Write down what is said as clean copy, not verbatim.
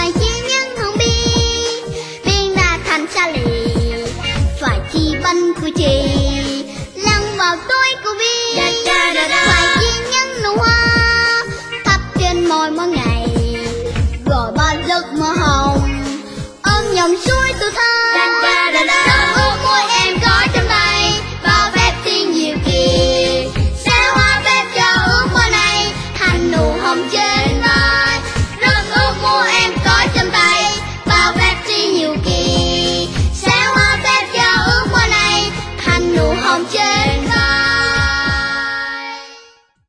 phải chi những hồng bi biên đà thành xa lì phải chi bánh của chị